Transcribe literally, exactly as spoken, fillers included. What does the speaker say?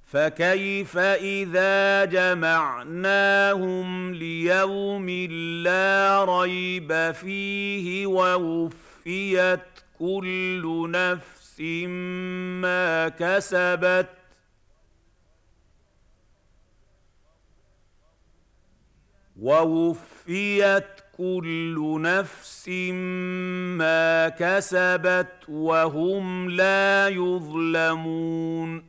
فكيف إذا جمعناهم ليوم لا ريب فيه ووفيت كل نفس ما كسبت ووفيت كل نفس ما كسبت وهم لا يظلمون